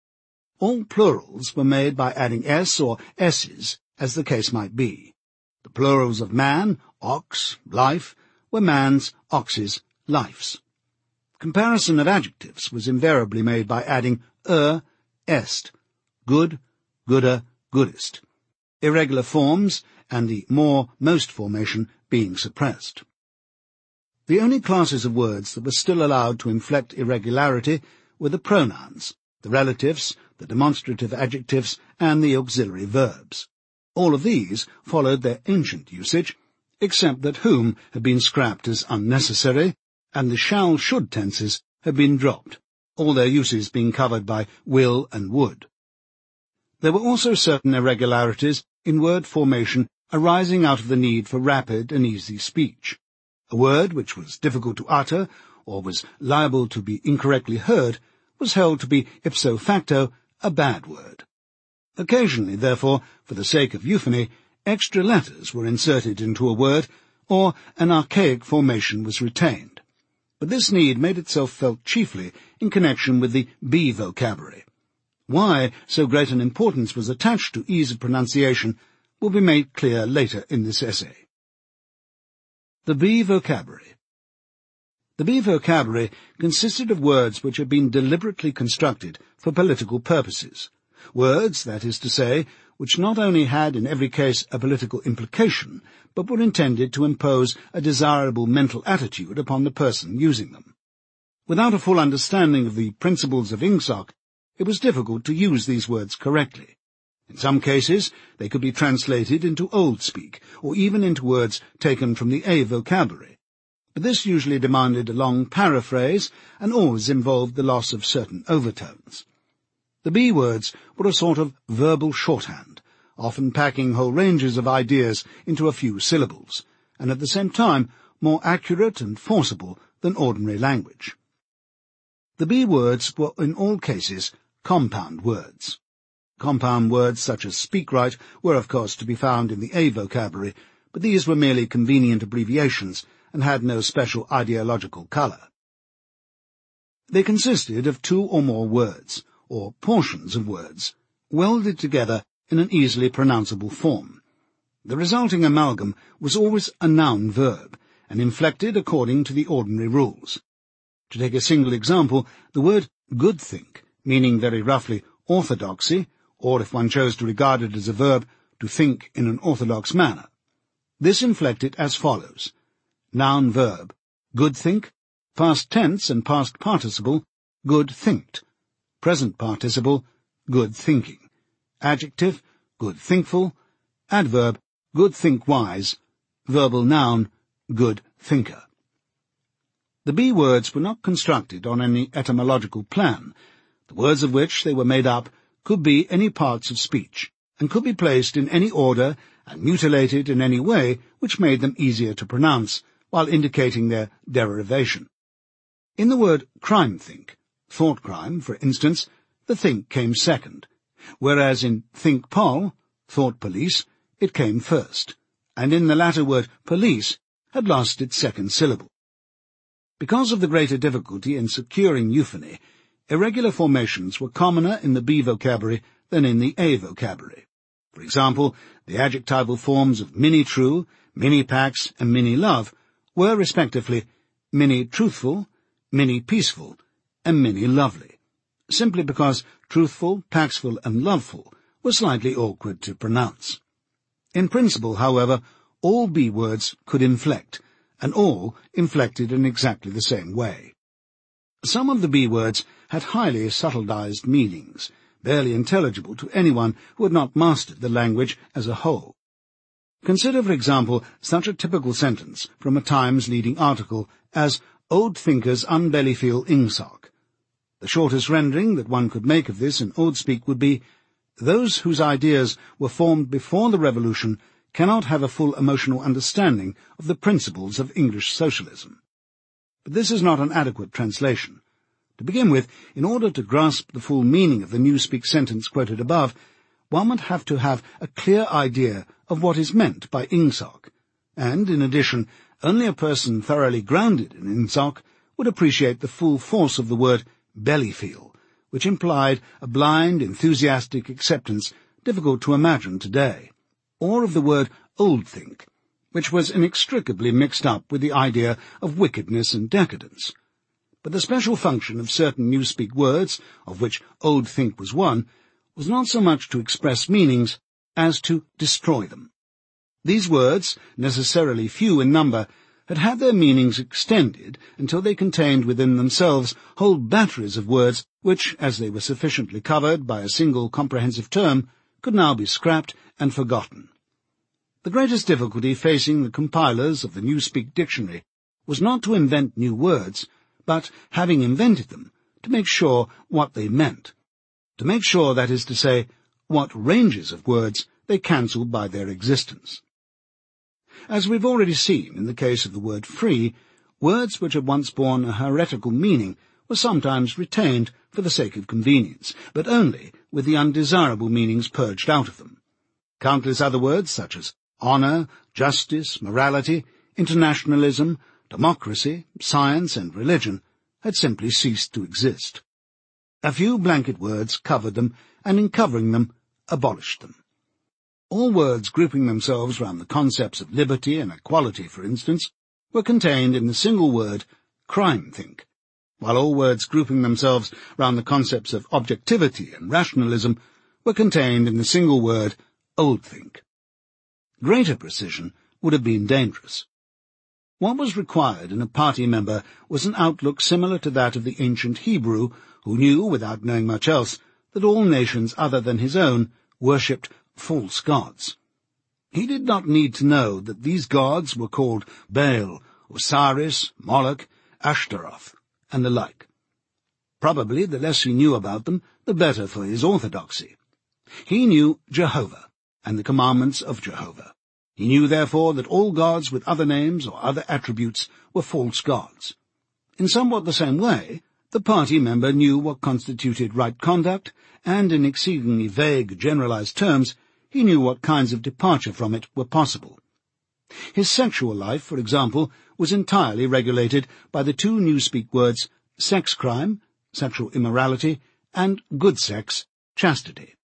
[SPEAKER 1] All plurals were made by adding s or s's, as the case might be. The plurals of man, ox, life, were man's, ox's, life's. Comparison of adjectives was invariably made by adding er, est, good, gooder, goodest, irregular forms and the more, most formation being suppressed. The only classes of words that were still allowed to inflect irregularity were the pronouns, the relatives, the demonstrative adjectives, and the auxiliary verbs. All of these followed their ancient usage, except that whom had been scrapped as unnecessary, and the shall-should tenses had been dropped, all their uses being covered by will and would. There were also certain irregularities in word formation arising out of the need for rapid and easy speech. A word which was difficult to utter, or was liable to be incorrectly heard, was held to be ipso facto a bad word. Occasionally, therefore, for the sake of euphony, extra letters were inserted into a word, or an archaic formation was retained. But this need made itself felt chiefly in connection with the B vocabulary. Why so great an importance was attached to ease of pronunciation will be made clear later in this essay. The B vocabulary. The B vocabulary consisted of words which had been deliberately constructed for political purposes, words, that is to say, which not only had in every case a political implication, but were intended to impose a desirable mental attitude upon the person using them. Without a full understanding of the principles of Ingsoc, it was difficult to use these words correctly. In some cases, they could be translated into Old Speak, or even into words taken from the A vocabulary. But this usually demanded a long paraphrase, and always involved the loss of certain overtones. The B words were a sort of verbal shorthand, often packing whole ranges of ideas into a few syllables, and at the same time more accurate and forcible than ordinary language. The B words were in all cases compound words. Compound words such as speak right were of course to be found in the A vocabulary, but these were merely convenient abbreviations and had no special ideological colour. They consisted of two or more words, or portions of words, welded together in an easily pronounceable form. The resulting amalgam was always a noun verb, and inflected according to the ordinary rules. To take a single example, the word good think, meaning very roughly orthodoxy, or if one chose to regard it as a verb, to think in an orthodox manner. This inflected as follows: noun verb, good think, past tense and past participle, good thinked, present participle, good thinking, adjective, good thinkful, adverb, good think wise, verbal noun, good thinker. The B words were not constructed on any etymological plan. The words of which they were made up could be any parts of speech, and could be placed in any order and mutilated in any way which made them easier to pronounce, while indicating their derivation. In the word crime-think, thought-crime, for instance, the think came second, whereas in think-pol, thought-police, it came first, and in the latter word police had lost its second syllable. Because of the greater difficulty in securing euphony, irregular formations were commoner in the B vocabulary than in the A vocabulary. For example, the adjectival forms of mini-true, mini-pax, and mini-love were, respectively, mini-truthful, mini-peaceful, and mini-lovely, simply because truthful, paxful, and loveful were slightly awkward to pronounce. In principle, however, all B words could inflect, and all inflected in exactly the same way. Some of the B words had highly subtilized meanings, barely intelligible to anyone who had not mastered the language as a whole. Consider, for example, such a typical sentence from a Times leading article as Old Thinkers Unbellyfeel Ingsoc. The shortest rendering that one could make of this in Old Speak would be, those whose ideas were formed before the Revolution cannot have a full emotional understanding of the principles of English socialism. But this is not an adequate translation. To begin with, in order to grasp the full meaning of the Newspeak sentence quoted above, one would have to have a clear idea of what is meant by Ingsoc, and, in addition, only a person thoroughly grounded in Ingsoc would appreciate the full force of the word bellyfeel, which implied a blind, enthusiastic acceptance difficult to imagine today, or of the word old-think, which was inextricably mixed up with the idea of wickedness and decadence. But the special function of certain Newspeak words, of which old-think was one, was not so much to express meanings as to destroy them. These words, necessarily few in number, had had their meanings extended until they contained within themselves whole batteries of words which, as they were sufficiently covered by a single comprehensive term, could now be scrapped and forgotten. The greatest difficulty facing the compilers of the Newspeak Dictionary was not to invent new words, but, having invented them, to make sure what they meant. To make sure, that is to say, what ranges of words they cancelled by their existence. As we've already seen in the case of the word free, words which had once borne a heretical meaning were sometimes retained for the sake of convenience, but only with the undesirable meanings purged out of them. Countless other words, such as honour, justice, morality, internationalism, democracy, science, and religion, had simply ceased to exist. A few blanket words covered them, and in covering them, abolished them. All words grouping themselves round the concepts of liberty and equality, for instance, were contained in the single word crime-think, while all words grouping themselves round the concepts of objectivity and rationalism were contained in the single word old-think. Greater precision would have been dangerous. What was required in a party member was an outlook similar to that of the ancient Hebrew, who knew, without knowing much else, that all nations other than his own worshipped false gods. He did not need to know that these gods were called Baal, Osiris, Moloch, Ashtaroth, and the like. Probably the less he knew about them, the better for his orthodoxy. He knew Jehovah, and the commandments of Jehovah. He knew, therefore, that all gods with other names or other attributes were false gods. In somewhat the same way, the party member knew what constituted right conduct, and in exceedingly vague, generalized terms, he knew what kinds of departure from it were possible. His sexual life, for example, was entirely regulated by the two Newspeak words sex crime, sexual immorality, and good sex, chastity.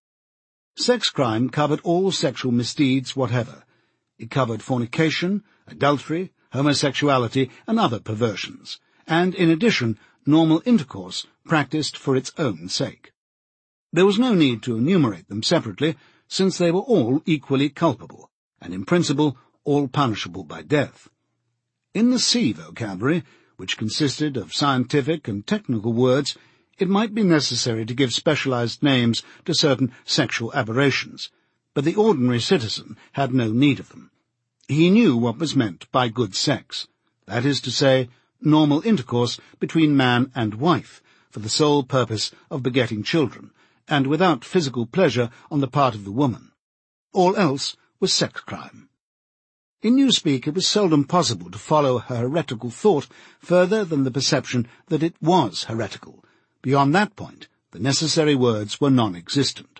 [SPEAKER 1] Sex crime covered all sexual misdeeds whatever. It covered fornication, adultery, homosexuality, and other perversions, and, in addition, normal intercourse practiced for its own sake. There was no need to enumerate them separately, since they were all equally culpable, and in principle all punishable by death. In the C vocabulary, which consisted of scientific and technical words, it might be necessary to give specialized names to certain sexual aberrations, but the ordinary citizen had no need of them. He knew what was meant by good sex, that is to say, normal intercourse between man and wife, for the sole purpose of begetting children, and without physical pleasure on the part of the woman. All else was sex crime. In Newspeak it was seldom possible to follow a heretical thought further than the perception that it was heretical. Beyond that point, the necessary words were non-existent.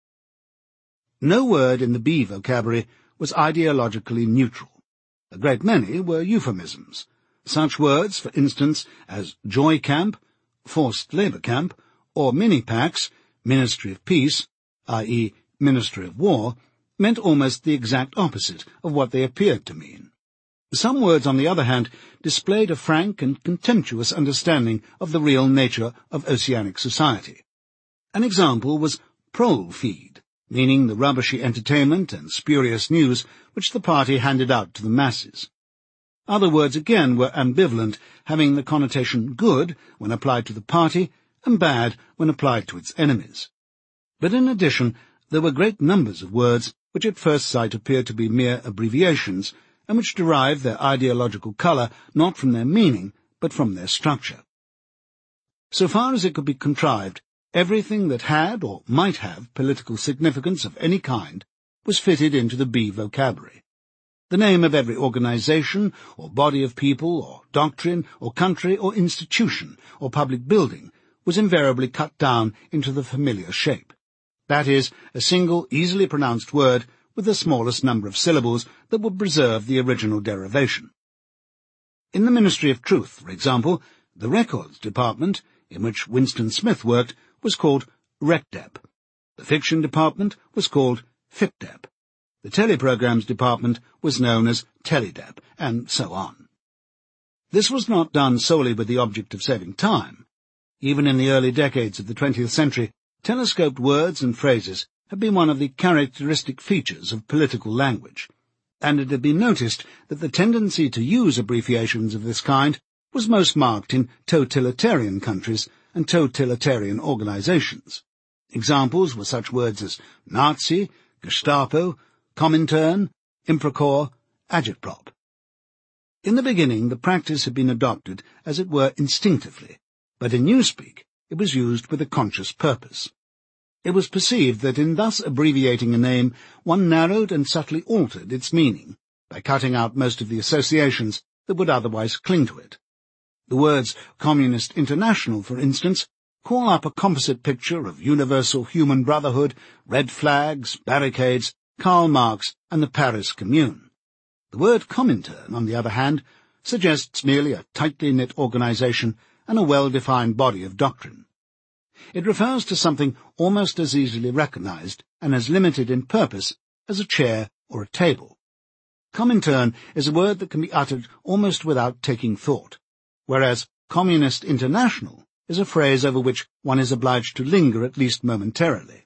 [SPEAKER 1] No word in the B vocabulary was ideologically neutral. A great many were euphemisms. Such words, for instance, as joy camp, forced labour camp, or mini-pax, Ministry of Peace, that is, Ministry of War, meant almost the exact opposite of what they appeared to mean. Some words, on the other hand, displayed a frank and contemptuous understanding of the real nature of oceanic society. An example was prole feed, meaning the rubbishy entertainment and spurious news which the party handed out to the masses. Other words again were ambivalent, having the connotation good when applied to the party and bad when applied to its enemies. But in addition, there were great numbers of words which at first sight appeared to be mere abbreviations, and which derived their ideological colour not from their meaning, but from their structure. So far as it could be contrived, everything that had or might have political significance of any kind was fitted into the B vocabulary. The name of every organization, or body of people, or doctrine, or country, or institution, or public building was invariably cut down into the familiar shape. That is, a single, easily pronounced word with the smallest number of syllables that would preserve the original derivation. In the Ministry of Truth, for example, the Records Department, in which Winston Smith worked, was called RecDep. The Fiction Department was called FitDep. The teleprograms department was known as Teledep, and so on. This was not done solely with the object of saving time. Even in the early decades of the twentieth century, telescoped words and phrases had been one of the characteristic features of political language, and it had been noticed that the tendency to use abbreviations of this kind was most marked in totalitarian countries and totalitarian organizations. Examples were such words as Nazi, Gestapo, Comintern, Improcorps, Agitprop. In the beginning, the practice had been adopted, as it were, instinctively, but in Newspeak it was used with a conscious purpose. It was perceived that in thus abbreviating a name, one narrowed and subtly altered its meaning, by cutting out most of the associations that would otherwise cling to it. The words Communist International, for instance, call up a composite picture of universal human brotherhood, red flags, barricades, Karl Marx, and the Paris Commune. The word Comintern, on the other hand, suggests merely a tightly knit organization and a well-defined body of doctrine. It refers to something almost as easily recognized and as limited in purpose as a chair or a table. Comintern is a word that can be uttered almost without taking thought, whereas Communist International is a phrase over which one is obliged to linger at least momentarily.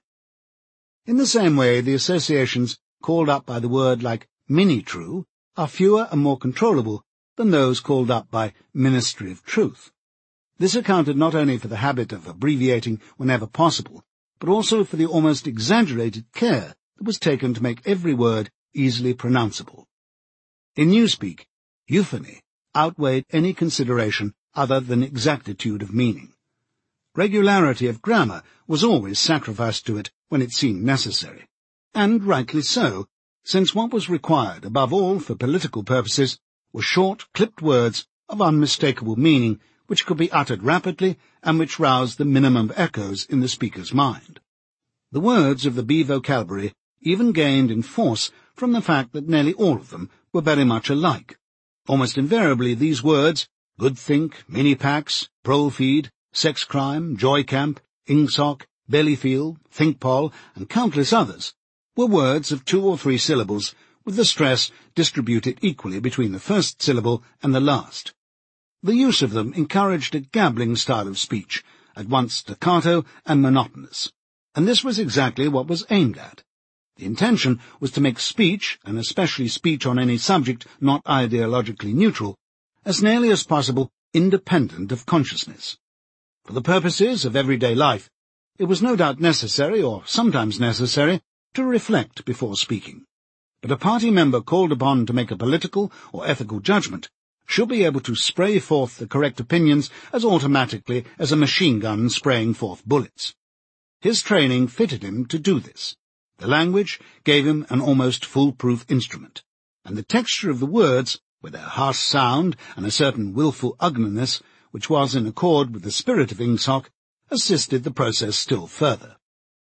[SPEAKER 1] In the same way, the associations called up by the word like Mini-True are fewer and more controllable than those called up by Ministry of Truth. This accounted not only for the habit of abbreviating whenever possible, but also for the almost exaggerated care that was taken to make every word easily pronounceable. In Newspeak, euphony outweighed any consideration other than exactitude of meaning. Regularity of grammar was always sacrificed to it when it seemed necessary, and rightly so, since what was required above all for political purposes were short, clipped words of unmistakable meaning which could be uttered rapidly and which roused the minimum of echoes in the speaker's mind. The words of the B vocabulary even gained in force from the fact that nearly all of them were very much alike. Almost invariably these words, Goodthink, Minipax, Prolfeed, Sex Crime, Joy Camp, Ingsoc, Bellyfield, Thinkpol, and countless others, were words of two or three syllables, with the stress distributed equally between the first syllable and the last. The use of them encouraged a gabbling style of speech, at once staccato and monotonous, and this was exactly what was aimed at. The intention was to make speech, and especially speech on any subject not ideologically neutral, as nearly as possible independent of consciousness. For the purposes of everyday life, it was no doubt necessary, or sometimes necessary, to reflect before speaking. But a party member called upon to make a political or ethical judgment should be able to spray forth the correct opinions as automatically as a machine gun spraying forth bullets. His training fitted him to do this. The language gave him an almost foolproof instrument, and the texture of the words, with their harsh sound and a certain wilful ugliness, which was in accord with the spirit of Ingsoc, assisted the process still further.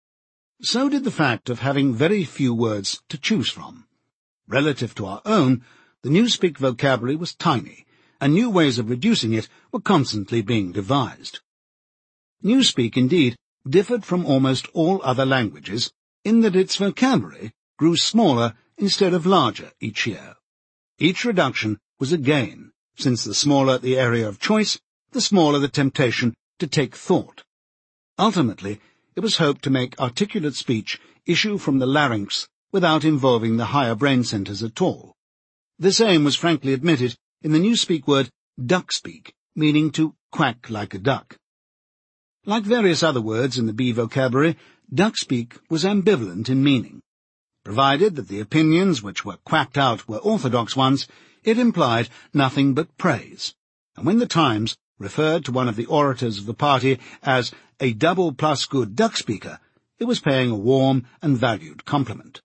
[SPEAKER 1] So did the fact of having very few words to choose from. Relative to our own, the Newspeak vocabulary was tiny, and new ways of reducing it were constantly being devised. Newspeak, indeed, differed from almost all other languages in that its vocabulary grew smaller instead of larger each year. Each reduction was a gain, since the smaller the area of choice, the smaller the temptation to take thought. Ultimately, it was hoped to make articulate speech issue from the larynx without involving the higher brain centers at all. This aim was frankly admitted in the Newspeak word duckspeak, meaning to quack like a duck. Like various other words in the B vocabulary, duckspeak was ambivalent in meaning. Provided that the opinions which were quacked out were orthodox ones, it implied nothing but praise, and when the Times referred to one of the orators of the party as a double plus good duckspeaker, it was paying a warm and valued compliment.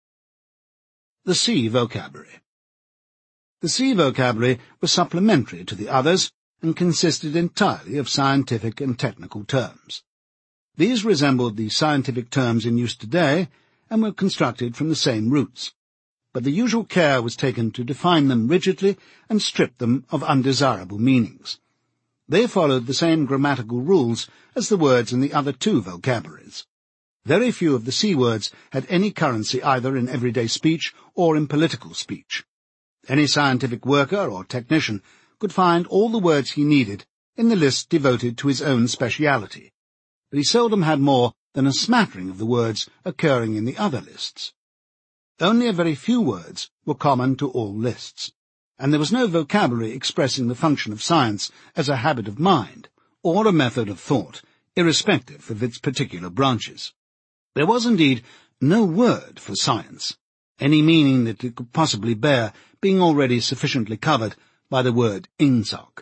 [SPEAKER 1] The C vocabulary. The C vocabulary was supplementary to the others and consisted entirely of scientific and technical terms. These resembled the scientific terms in use today and were constructed from the same roots, but the usual care was taken to define them rigidly and strip them of undesirable meanings. They followed the same grammatical rules as the words in the other two vocabularies. Very few of the C words had any currency either in everyday speech or in political speech. Any scientific worker or technician could find all the words he needed in the list devoted to his own speciality, but he seldom had more than a smattering of the words occurring in the other lists. Only a very few words were common to all lists, and there was no vocabulary expressing the function of science as a habit of mind or a method of thought, irrespective of its particular branches. There was indeed no word for science, any meaning that it could possibly bear being already sufficiently covered by the word Ingsoc.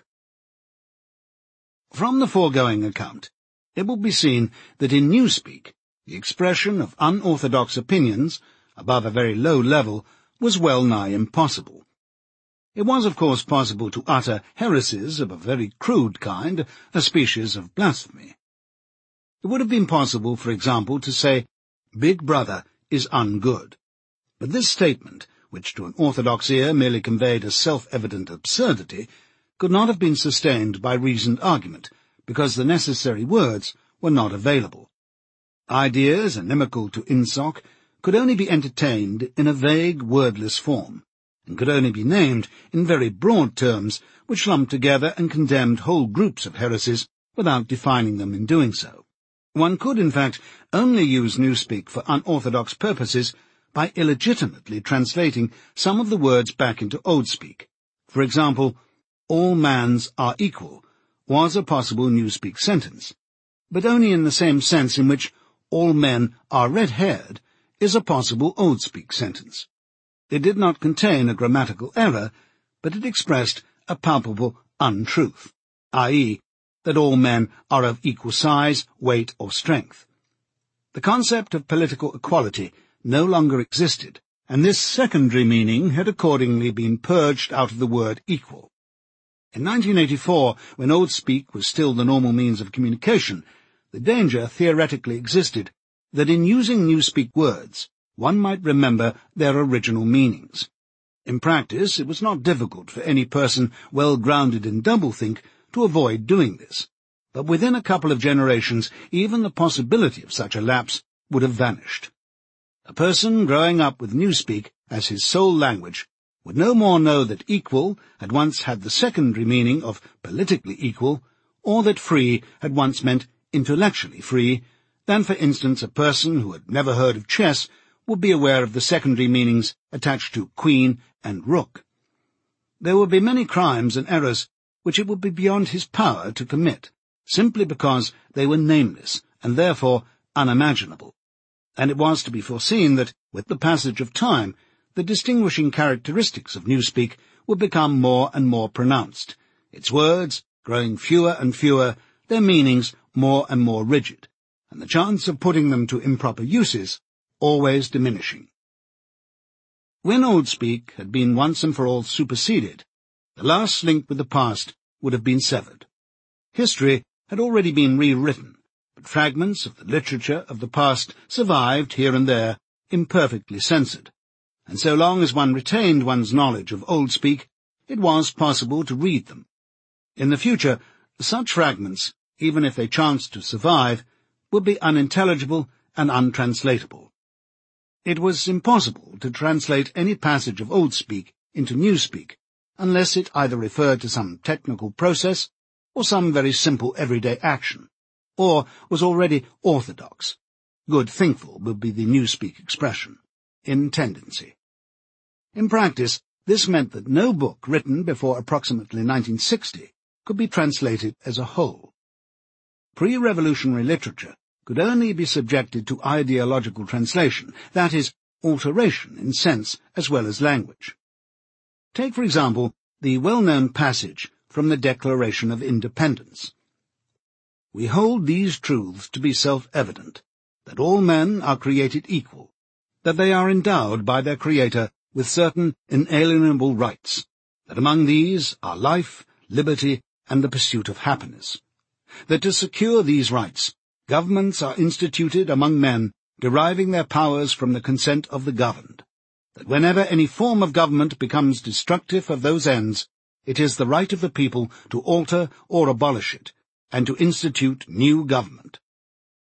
[SPEAKER 1] From the foregoing account, it will be seen that in Newspeak the expression of unorthodox opinions, above a very low level, was well nigh impossible. It was, of course, possible to utter heresies of a very crude kind, a species of blasphemy. It would have been possible, for example, to say, "Big Brother is ungood." But this statement, which to an orthodox ear merely conveyed a self-evident absurdity, could not have been sustained by reasoned argument, because the necessary words were not available. Ideas inimical to Ingsoc could only be entertained in a vague, wordless form, and could only be named in very broad terms which lumped together and condemned whole groups of heresies without defining them in doing so. One could, in fact, only use Newspeak for unorthodox purposes by illegitimately translating some of the words back into Oldspeak. For example, "all mans are equal" was a possible Newspeak sentence, but only in the same sense in which "all men are red-haired" is a possible Oldspeak sentence. It did not contain a grammatical error, but it expressed a palpable untruth, that is, that all men are of equal size, weight, or strength. The concept of political equality no longer existed, and this secondary meaning had accordingly been purged out of the word equal. In nineteen eighty-four, when Oldspeak was still the normal means of communication, the danger theoretically existed that in using Newspeak words, one might remember their original meanings. In practice, it was not difficult for any person well grounded in doublethink to avoid doing this, but within a couple of generations even the possibility of such a lapse would have vanished. A person growing up with Newspeak as his sole language would no more know that equal had once had the secondary meaning of politically equal, or that free had once meant intellectually free, than, for instance, a person who had never heard of chess would be aware of the secondary meanings attached to queen and rook. There would be many crimes and errors which it would be beyond his power to commit, simply because they were nameless and therefore unimaginable, and it was to be foreseen that, with the passage of time, the distinguishing characteristics of Newspeak would become more and more pronounced, its words growing fewer and fewer, their meanings more and more rigid, and the chance of putting them to improper uses always diminishing. When Oldspeak had been once and for all superseded, the last link with the past would have been severed. History had already been rewritten, but fragments of the literature of the past survived here and there, imperfectly censored, and so long as one retained one's knowledge of Oldspeak, it was possible to read them. In the future, such fragments, even if they chanced to survive, would be unintelligible and untranslatable. It was impossible to translate any passage of Oldspeak into Newspeak, unless it either referred to some technical process or some very simple everyday action, or was already orthodox. Good thinkful would be the Newspeak expression, in tendency. In practice, this meant that no book written before approximately nineteen sixty could be translated as a whole. Pre-revolutionary literature could only be subjected to ideological translation, that is, alteration in sense as well as language. Take, for example, the well-known passage from the Declaration of Independence. "We hold these truths to be self-evident, that all men are created equal, that they are endowed by their Creator with certain inalienable rights, that among these are life, liberty, and the pursuit of happiness, that to secure these rights, governments are instituted among men, deriving their powers from the consent of the governed, that whenever any form of government becomes destructive of those ends, it is the right of the people to alter or abolish it, and to institute new government."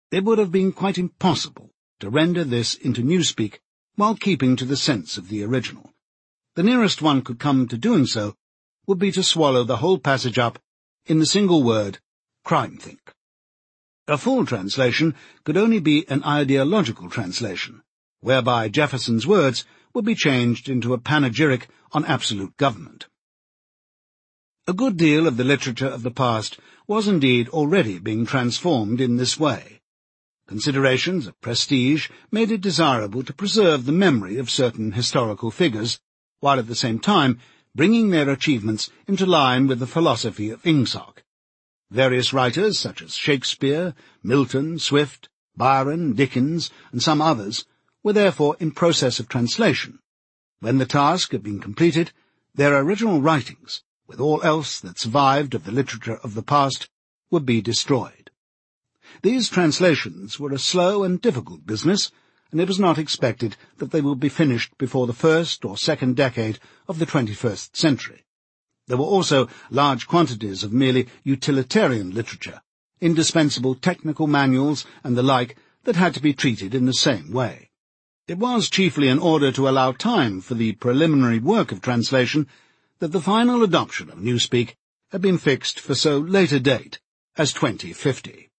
[SPEAKER 1] It would have been quite impossible to render this into Newspeak while keeping to the sense of the original. The nearest one could come to doing so would be to swallow the whole passage up in the single word, crime-think. A full translation could only be an ideological translation, whereby Jefferson's words would be changed into a panegyric on absolute government. A good deal of the literature of the past was indeed already being transformed in this way. Considerations of prestige made it desirable to preserve the memory of certain historical figures, while at the same time bringing their achievements into line with the philosophy of Ingsoc. Various writers, such as Shakespeare, Milton, Swift, Byron, Dickens, and some others, were therefore in process of translation. When the task had been completed, their original writings, with all else that survived of the literature of the past, would be destroyed. These translations were a slow and difficult business, and it was not expected that they would be finished before the first or second decade of the twenty-first century. There were also large quantities of merely utilitarian literature, indispensable technical manuals and the like that had to be treated in the same way. It was chiefly in order to allow time for the preliminary work of translation that the final adoption of Newspeak had been fixed for so late a date as twenty fifty.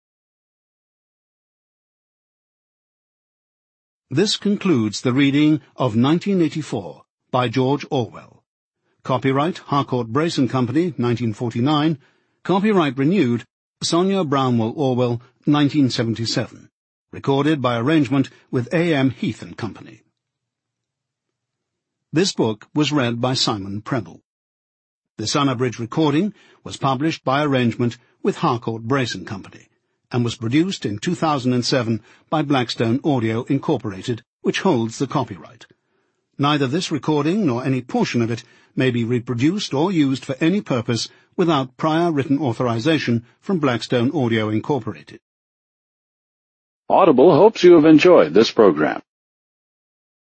[SPEAKER 1] This concludes the reading of nineteen eighty-four by George Orwell. Copyright Harcourt Brace and Company, nineteen forty-nine. Copyright renewed, Sonia Brownwell Orwell, nineteen seventy-seven. Recorded by arrangement with A M Heath and Company. This book was read by Simon Preble. This unabridged recording was published by arrangement with Harcourt Brace and Company, and was produced in two thousand seven by Blackstone Audio Incorporated, which holds the copyright. Neither this recording nor any portion of it may be reproduced or used for any purpose without prior written authorization from Blackstone Audio Incorporated.
[SPEAKER 2] Audible hopes you have enjoyed this program.